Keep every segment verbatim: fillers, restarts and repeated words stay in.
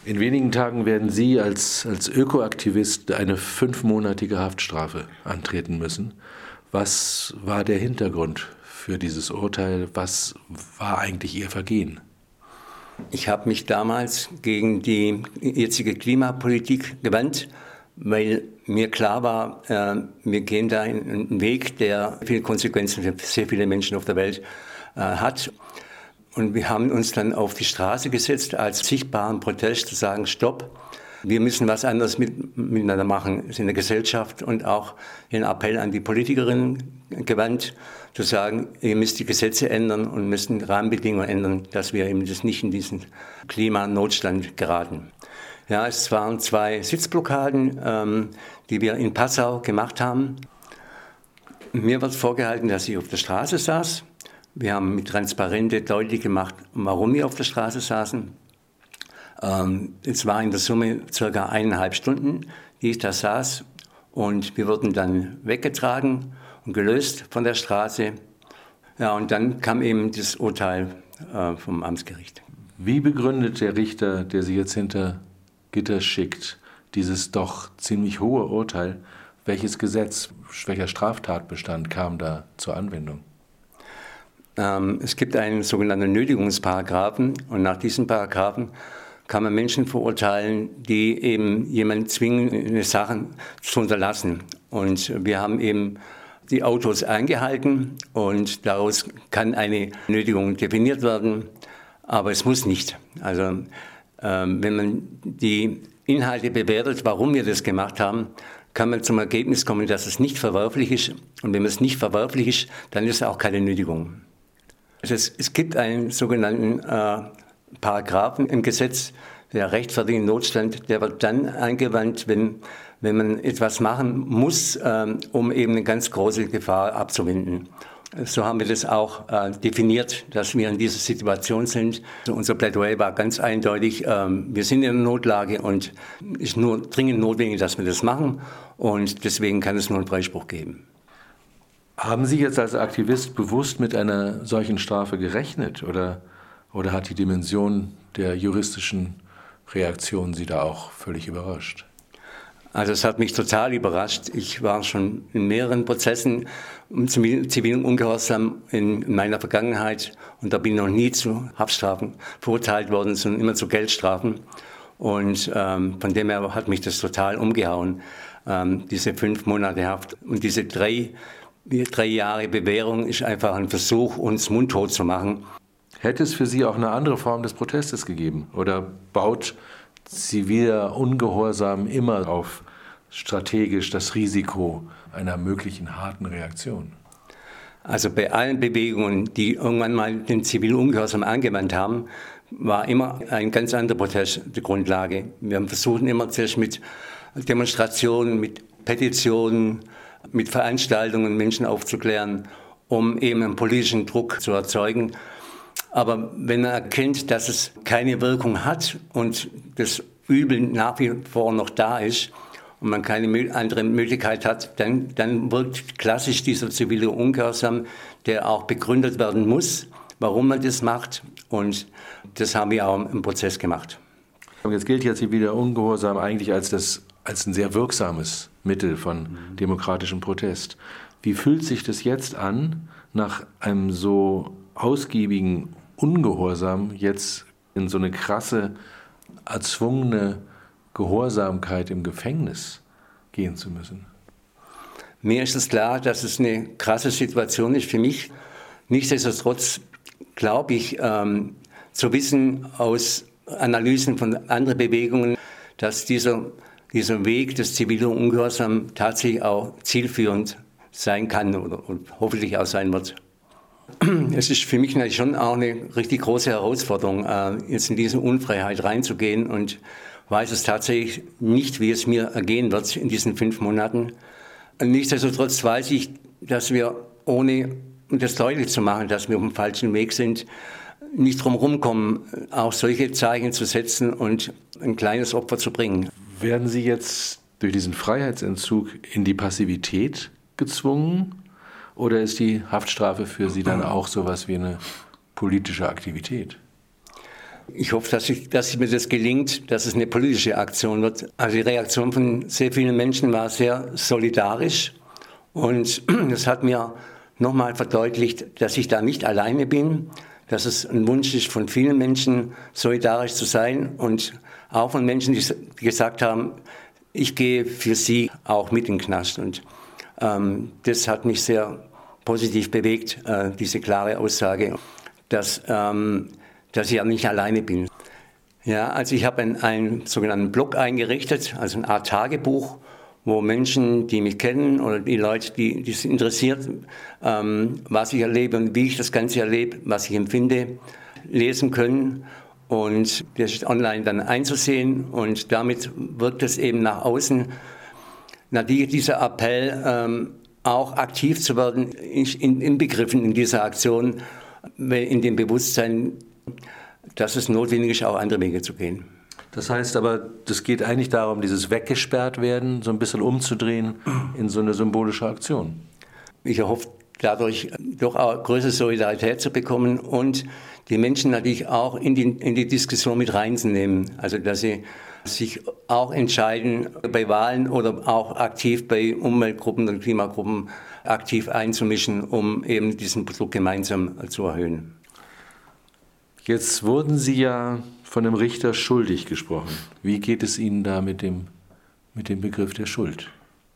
In wenigen Tagen werden Sie als, als Ökoaktivist eine fünfmonatige Haftstrafe antreten müssen. Was war der Hintergrund für dieses Urteil? Was war eigentlich Ihr Vergehen? Ich habe mich damals gegen die jetzige Klimapolitik gewandt, weil mir klar war, äh, wir gehen da einen Weg, der viele Konsequenzen für sehr viele Menschen auf der Welt äh, hat. Und wir haben uns dann auf die Straße gesetzt, als sichtbaren Protest zu sagen, stopp, wir müssen was anderes mit, miteinander machen, in der Gesellschaft, und auch den Appell an die Politikerinnen gewandt, zu sagen, ihr müsst die Gesetze ändern und müssen Rahmenbedingungen ändern, dass wir eben das nicht in diesen Klimanotstand geraten. Ja, es waren zwei Sitzblockaden, ähm, die wir in Passau gemacht haben. Mir wird vorgehalten, dass ich auf der Straße saß. Wir haben mit Transparente deutlich gemacht, warum wir auf der Straße saßen. Ähm, es war in der Summe circa eineinhalb Stunden, die ich da saß, und wir wurden dann weggetragen und gelöst von der Straße. Ja, und dann kam eben das Urteil äh, vom Amtsgericht. Wie begründet der Richter, der Sie jetzt hinter Gitter schickt, dieses doch ziemlich hohe Urteil? Welches Gesetz, welcher Straftatbestand kam da zur Anwendung? Ähm, es gibt einen sogenannten Nötigungsparagraphen, und nach diesem Paragraphen kann man Menschen verurteilen, die eben jemanden zwingen, eine Sache zu unterlassen. Und wir haben eben die Autos eingehalten, und daraus kann eine Nötigung definiert werden, aber es muss nicht. Also ähm, wenn man die Inhalte bewertet, warum wir das gemacht haben, kann man zum Ergebnis kommen, dass es nicht verwerflich ist. Und wenn es nicht verwerflich ist, dann ist es auch keine Nötigung. Also es, es gibt einen sogenannten äh, Paragraphen im Gesetz, der rechtfertigen Notstand, der wird dann angewandt, wenn, wenn man etwas machen muss, ähm, um eben eine ganz große Gefahr abzuwenden. So haben wir das auch äh, definiert, dass wir in dieser Situation sind. Also unser Plädoyer war ganz eindeutig, ähm, wir sind in einer Notlage und es ist nur dringend notwendig, dass wir das machen, und deswegen kann es nur einen Freispruch geben. Haben Sie jetzt als Aktivist bewusst mit einer solchen Strafe gerechnet, oder, oder hat die Dimension der juristischen Reaktion Sie da auch völlig überrascht? Also es hat mich total überrascht. Ich war schon in mehreren Prozessen um zivilen Ungehorsam in meiner Vergangenheit, und da bin ich noch nie zu Haftstrafen verurteilt worden, sondern immer zu Geldstrafen. Und ähm, von dem her hat mich das total umgehauen, ähm, diese fünf Monate Haft. Und diese drei, drei Jahre Bewährung ist einfach ein Versuch, uns mundtot zu machen. Hätte es für Sie auch eine andere Form des Protestes gegeben? Oder baut ziviler Ungehorsam immer auf strategisch das Risiko einer möglichen harten Reaktion? Also bei allen Bewegungen, die irgendwann mal den zivilen Ungehorsam angewandt haben, war immer ein ganz anderer Protest die Grundlage. Wir haben versucht immer zuerst mit Demonstrationen, mit Petitionen, mit Veranstaltungen Menschen aufzuklären, um eben einen politischen Druck zu erzeugen. Aber wenn man erkennt, dass es keine Wirkung hat und das Übel nach wie vor noch da ist und man keine andere Möglichkeit hat, dann, dann wirkt klassisch dieser zivile Ungehorsam, der auch begründet werden muss, warum man das macht. Und das haben wir auch im Prozess gemacht. Jetzt gilt ja ziviler Ungehorsam eigentlich als, das, als ein sehr wirksames Mittel von demokratischem Protest. Wie fühlt sich das jetzt an, nach einem so ausgiebigen Ungehorsam jetzt in so eine krasse, erzwungene Gehorsamkeit im Gefängnis gehen zu müssen? Mir ist es klar, dass es eine krasse Situation ist für mich. Nichtsdestotrotz glaube ich, ähm, zu wissen aus Analysen von anderen Bewegungen, dass dieser, dieser Weg des zivilen Ungehorsams tatsächlich auch zielführend sein kann oder und hoffentlich auch sein wird. Es ist für mich natürlich schon auch eine richtig große Herausforderung, jetzt in diese Unfreiheit reinzugehen, und weiß es tatsächlich nicht, wie es mir ergehen wird in diesen fünf Monaten. Nichtsdestotrotz weiß ich, dass wir, ohne das deutlich zu machen, dass wir auf dem falschen Weg sind, nicht drum rumkommen, auch solche Zeichen zu setzen und ein kleines Opfer zu bringen. Werden Sie jetzt durch diesen Freiheitsentzug in die Passivität gezwungen? Oder ist die Haftstrafe für Sie dann auch sowas wie eine politische Aktivität? Ich hoffe, dass, ich, dass mir das gelingt, dass es eine politische Aktion wird. Also die Reaktion von sehr vielen Menschen war sehr solidarisch und das hat mir nochmal verdeutlicht, dass ich da nicht alleine bin, dass es ein Wunsch ist von vielen Menschen, solidarisch zu sein und auch von Menschen, die gesagt haben, ich gehe für sie auch mit in den Knast. Und ähm, das hat mich sehr positiv bewegt, äh, diese klare Aussage, dass, ähm, dass ich ja nicht alleine bin. Ja, also ich habe einen, einen sogenannten Blog eingerichtet, also eine Art Tagebuch, wo Menschen, die mich kennen oder die Leute, die, die es interessiert, ähm, was ich erlebe und wie ich das Ganze erlebe, was ich empfinde, lesen können. Und das ist online dann einzusehen und damit wirkt es eben nach außen. Natürlich dieser Appell, ähm, auch aktiv zu werden, in, inbegriffen in dieser Aktion, in dem Bewusstsein, dass es notwendig ist, auch andere Wege zu gehen. Das heißt aber, es geht eigentlich darum, dieses weggesperrt werden, so ein bisschen umzudrehen in so eine symbolische Aktion. Ich erhoffe dadurch doch auch größere Solidarität zu bekommen und die Menschen natürlich auch in die, in die Diskussion mit reinzunehmen. Also dass sie sich auch entscheiden, bei Wahlen oder auch aktiv bei Umweltgruppen und Klimagruppen aktiv einzumischen, um eben diesen Druck gemeinsam zu erhöhen. Jetzt wurden Sie ja von dem Richter schuldig gesprochen. Wie geht es Ihnen da mit dem, mit dem Begriff der Schuld?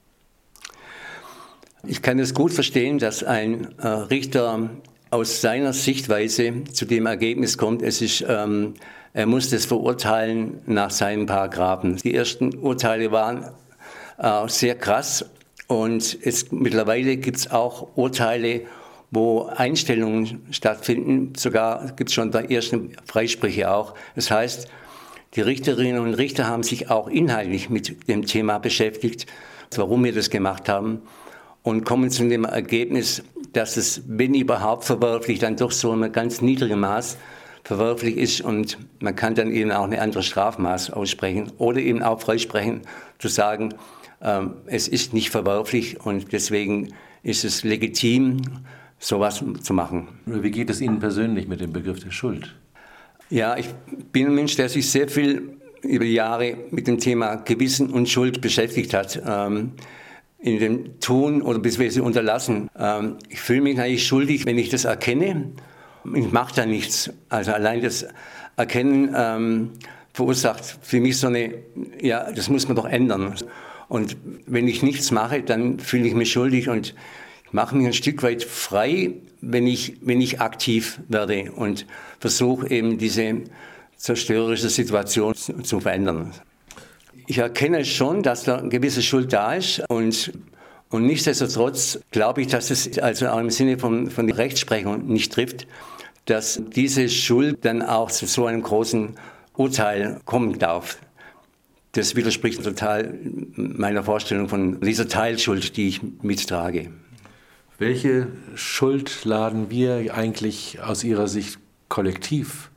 Ich kann es gut verstehen, dass ein äh, Richter aus seiner Sichtweise zu dem Ergebnis kommt, es ist, ähm, er muss das verurteilen nach seinen Paragraphen. Die ersten Urteile waren äh, sehr krass und es, mittlerweile gibt es auch Urteile, wo Einstellungen stattfinden. Sogar gibt es schon bei ersten Freisprüche auch. Das heißt, die Richterinnen und Richter haben sich auch inhaltlich mit dem Thema beschäftigt, warum wir das gemacht haben und kommen zu dem Ergebnis, dass es, wenn überhaupt verwerflich, dann doch so in einem ganz niedrigen Maß verwerflich ist und man kann dann eben auch eine andere Strafmaß aussprechen oder eben auch freisprechen, zu sagen, ähm, es ist nicht verwerflich und deswegen ist es legitim, sowas zu machen. Wie geht es Ihnen persönlich mit dem Begriff der Schuld? Ja, ich bin ein Mensch, der sich sehr viel über Jahre mit dem Thema Gewissen und Schuld beschäftigt hat. Ähm, in dem Tun oder beziehungsweise Unterlassen. Ähm, ich fühle mich eigentlich schuldig, wenn ich das erkenne. Ich mache da nichts. Also allein das Erkennen ähm, verursacht für mich so eine, ja, das muss man doch ändern. Und wenn ich nichts mache, dann fühle ich mich schuldig und ich mache mich ein Stück weit frei, wenn ich, wenn ich aktiv werde und versuche eben diese zerstörerische Situation zu, zu verändern. Ich erkenne schon, dass da eine gewisse Schuld da ist und, und nichtsdestotrotz glaube ich, dass es also auch im Sinne von, von der Rechtsprechung nicht trifft, dass diese Schuld dann auch zu so einem großen Urteil kommen darf. Das widerspricht total meiner Vorstellung von dieser Teilschuld, die ich mittrage. Welche Schuld laden wir eigentlich aus Ihrer Sicht kollektiv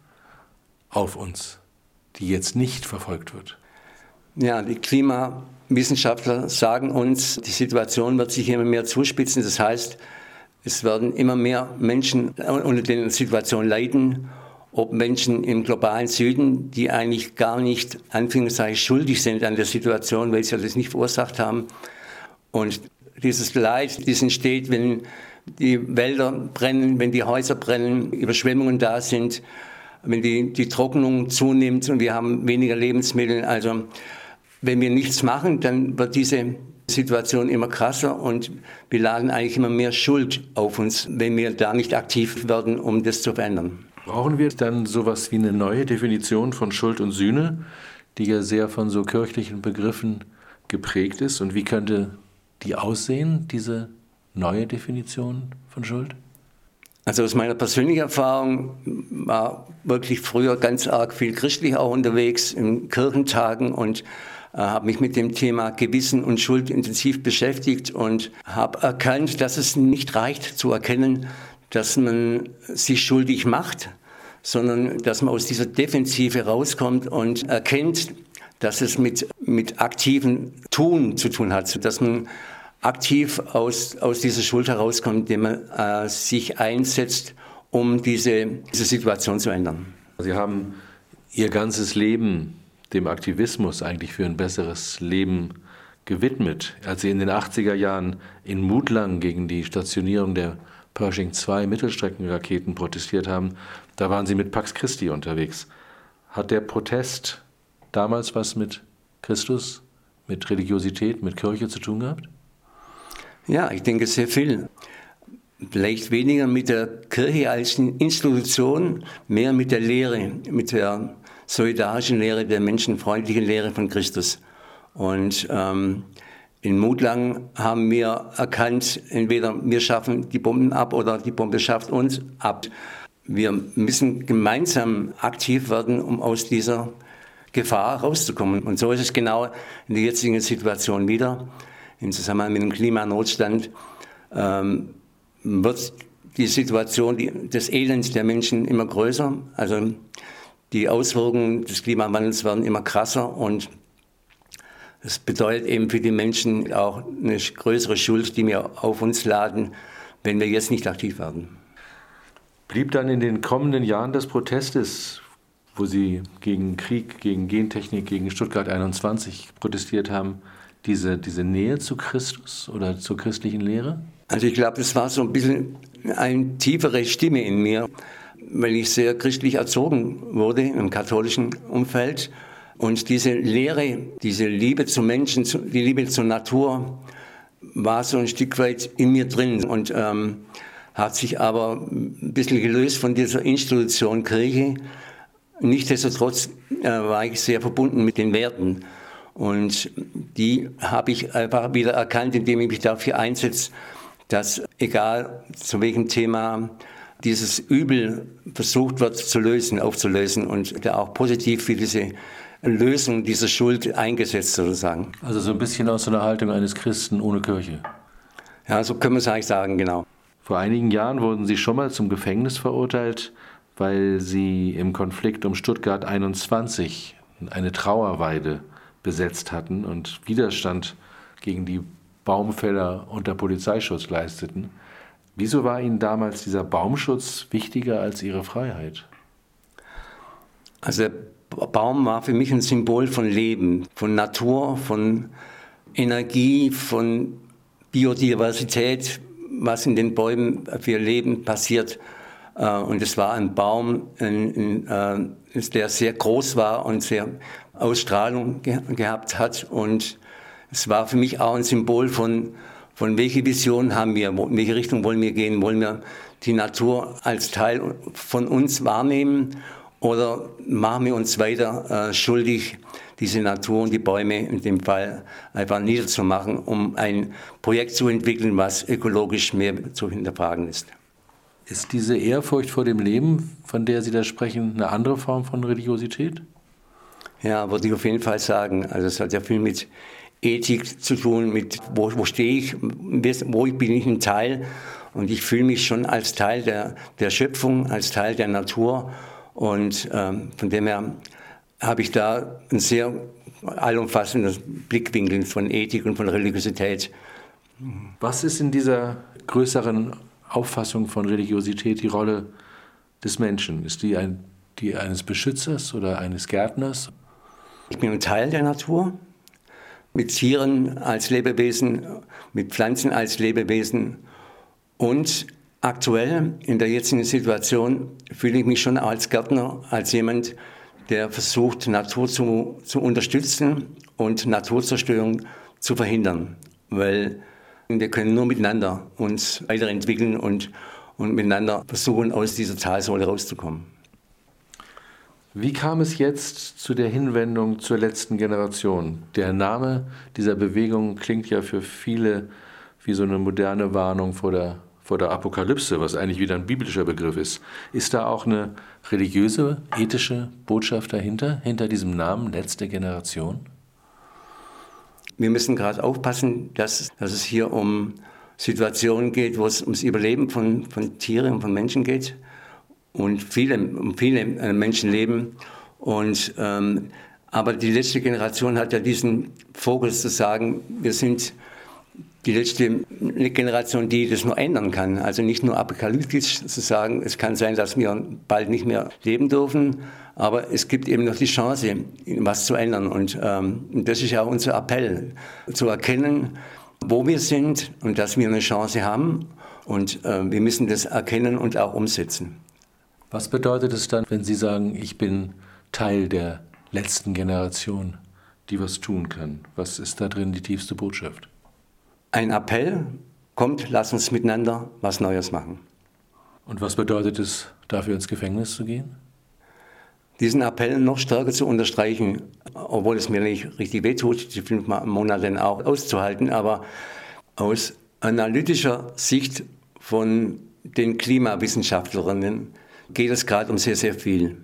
auf uns, die jetzt nicht verfolgt wird? Ja, die Klimawissenschaftler sagen uns, die Situation wird sich immer mehr zuspitzen. Das heißt, es werden immer mehr Menschen unter den Situationen leiden, ob Menschen im globalen Süden, die eigentlich gar nicht, Anführungszeichen, schuldig sind an der Situation, weil sie das nicht verursacht haben. Und dieses Leid, das entsteht, wenn die Wälder brennen, wenn die Häuser brennen, Überschwemmungen da sind, wenn die, die Trocknung zunimmt und wir haben weniger Lebensmittel. Also wenn wir nichts machen, dann wird diese Situation immer krasser und wir laden eigentlich immer mehr Schuld auf uns, wenn wir da nicht aktiv werden, um das zu verändern. Brauchen wir dann sowas wie eine neue Definition von Schuld und Sühne, die ja sehr von so kirchlichen Begriffen geprägt ist? Und wie könnte die aussehen, diese neue Definition von Schuld? Also aus meiner persönlichen Erfahrung war wirklich früher ganz arg viel christlich auch unterwegs in Kirchentagen und äh, habe mich mit dem Thema Gewissen und Schuld intensiv beschäftigt und habe erkannt, dass es nicht reicht zu erkennen, dass man sich schuldig macht, sondern dass man aus dieser Defensive rauskommt und erkennt, dass es mit, mit aktivem Tun zu tun hat, dass man aktiv aus, aus dieser Schuld herauskommt, indem man äh, sich einsetzt, um diese, diese Situation zu ändern. Sie haben ihr ganzes Leben dem Aktivismus eigentlich für ein besseres Leben gewidmet. Als Sie in den achtziger Jahren in Mutlang gegen die Stationierung der Pershing zwei Mittelstreckenraketen protestiert haben, da waren Sie mit Pax Christi unterwegs. Hat der Protest damals was mit Christus, mit Religiosität, mit Kirche zu tun gehabt? Ja, ich denke sehr viel. Vielleicht weniger mit der Kirche als Institution, mehr mit der Lehre, mit der solidarischen Lehre, der menschenfreundlichen Lehre von Christus. Und ähm, in Mutlang haben wir erkannt, entweder wir schaffen die Bomben ab oder die Bombe schafft uns ab. Wir müssen gemeinsam aktiv werden, um aus dieser Gefahr rauszukommen. Und so ist es genau in der jetzigen Situation wieder. Im Zusammenhang mit dem Klimanotstand ähm, wird die Situation die, des Elends der Menschen immer größer. Also die Auswirkungen des Klimawandels werden immer krasser und das bedeutet eben für die Menschen auch eine größere Schuld, die wir auf uns laden, wenn wir jetzt nicht aktiv werden. Blieb dann in den kommenden Jahren des Protestes, wo Sie gegen Krieg, gegen Gentechnik, gegen Stuttgart einundzwanzig protestiert haben, diese, diese Nähe zu Christus oder zur christlichen Lehre? Also ich glaube, das war so ein bisschen eine tiefere Stimme in mir, weil ich sehr christlich erzogen wurde im katholischen Umfeld. Und diese Lehre, diese Liebe zum Menschen, die Liebe zur Natur, war so ein Stück weit in mir drin und ähm, hat sich aber ein bisschen gelöst von dieser Institution Kirche. Nichtsdestotrotz äh, war ich sehr verbunden mit den Werten. Und die habe ich einfach wieder erkannt, indem ich mich dafür einsetze, dass egal zu welchem Thema dieses Übel versucht wird zu lösen, aufzulösen und da auch positiv für diese Lösung dieser Schuld eingesetzt sozusagen. Also so ein bisschen aus so einer Haltung eines Christen ohne Kirche. Ja, so können wir es eigentlich sagen, genau. Vor einigen Jahren wurden Sie schon mal zum Gefängnis verurteilt, weil Sie im Konflikt um Stuttgart einundzwanzig eine Trauerweide besetzt hatten und Widerstand gegen die Baumfäller unter Polizeischutz leisteten. Wieso war Ihnen damals dieser Baumschutz wichtiger als Ihre Freiheit? Also der Baum war für mich ein Symbol von Leben, von Natur, von Energie, von Biodiversität, was in den Bäumen für Leben passiert. Und es war ein Baum, der sehr groß war und sehr Ausstrahlung gehabt hat. Und es war für mich auch ein Symbol von, von welche Vision haben wir, in welche Richtung wollen wir gehen, wollen wir die Natur als Teil von uns wahrnehmen oder machen wir uns weiter äh, schuldig, diese Natur und die Bäume in dem Fall einfach niederzumachen, um ein Projekt zu entwickeln, was ökologisch mehr zu hinterfragen ist. Ist diese Ehrfurcht vor dem Leben, von der Sie da sprechen, eine andere Form von Religiosität? Ja, würde ich auf jeden Fall sagen. Also es hat ja viel mit Ethik zu tun, mit wo, wo stehe ich, wo bin ich ein Teil. Und ich fühle mich schon als Teil der, der Schöpfung, als Teil der Natur. Und ähm, von dem her habe ich da ein sehr allumfassendes Blickwinkel von Ethik und von Religiosität. Was ist in dieser größeren Auffassung von Religiosität die Rolle des Menschen? Ist die, ein, die eines Beschützers oder eines Gärtners? Ich bin ein Teil der Natur, mit Tieren als Lebewesen, mit Pflanzen als Lebewesen. Und aktuell, in der jetzigen Situation, fühle ich mich schon als Gärtner, als jemand, der versucht, Natur zu, zu unterstützen und Naturzerstörung zu verhindern. Weil wir können nur miteinander uns weiterentwickeln und, und miteinander versuchen, aus dieser Talsohle rauszukommen. Wie kam es jetzt zu der Hinwendung zur letzten Generation? Der Name dieser Bewegung klingt ja für viele wie so eine moderne Warnung vor der, vor der Apokalypse, was eigentlich wieder ein biblischer Begriff ist. Ist da auch eine religiöse, ethische Botschaft dahinter, hinter diesem Namen letzte Generation? Wir müssen gerade aufpassen, dass, dass es hier um Situationen geht, wo es ums Überleben von, von Tieren und von Menschen geht. Und viele, um viele Menschen leben. Und, ähm, aber die letzte Generation hat ja diesen Fokus zu sagen, wir sind die letzte Generation, die das nur ändern kann. Also nicht nur apokalyptisch zu sagen, es kann sein, dass wir bald nicht mehr leben dürfen, aber es gibt eben noch die Chance, was zu ändern. Und ähm, das ist ja auch unser Appell, zu erkennen, wo wir sind und dass wir eine Chance haben. Und äh, wir müssen das erkennen und auch umsetzen. Was bedeutet es dann, wenn Sie sagen, ich bin Teil der letzten Generation, die was tun kann? Was ist da drin die tiefste Botschaft? Ein Appell, kommt, lass uns miteinander was Neues machen. Und was bedeutet es, dafür ins Gefängnis zu gehen? Diesen Appell noch stärker zu unterstreichen, obwohl es mir nicht richtig wehtut, die fünf Monate auch auszuhalten, aber aus analytischer Sicht von den Klimawissenschaftlerinnen geht es gerade um sehr, sehr viel.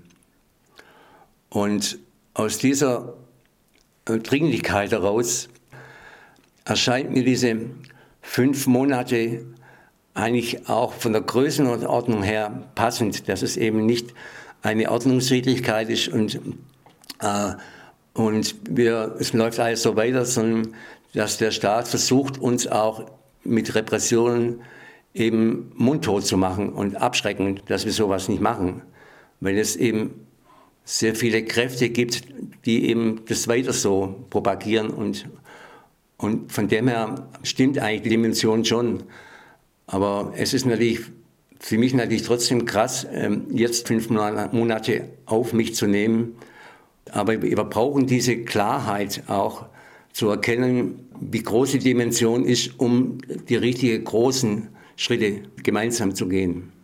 Und aus dieser Dringlichkeit heraus erscheint mir diese fünf Monate eigentlich auch von der Größenordnung her passend, dass es eben nicht eine Ordnungswidrigkeit ist und, äh, und wir, es läuft alles so weiter, sondern dass der Staat versucht, uns auch mit Repressionen eben mundtot zu machen und abschrecken, dass wir sowas nicht machen, weil es eben sehr viele Kräfte gibt, die eben das weiter so propagieren und, und von dem her stimmt eigentlich die Dimension schon. Aber es ist natürlich für mich natürlich trotzdem krass, jetzt fünf Monate auf mich zu nehmen. Aber wir brauchen diese Klarheit auch zu erkennen, wie groß die Dimension ist, um die richtigen großen Schritte gemeinsam zu gehen.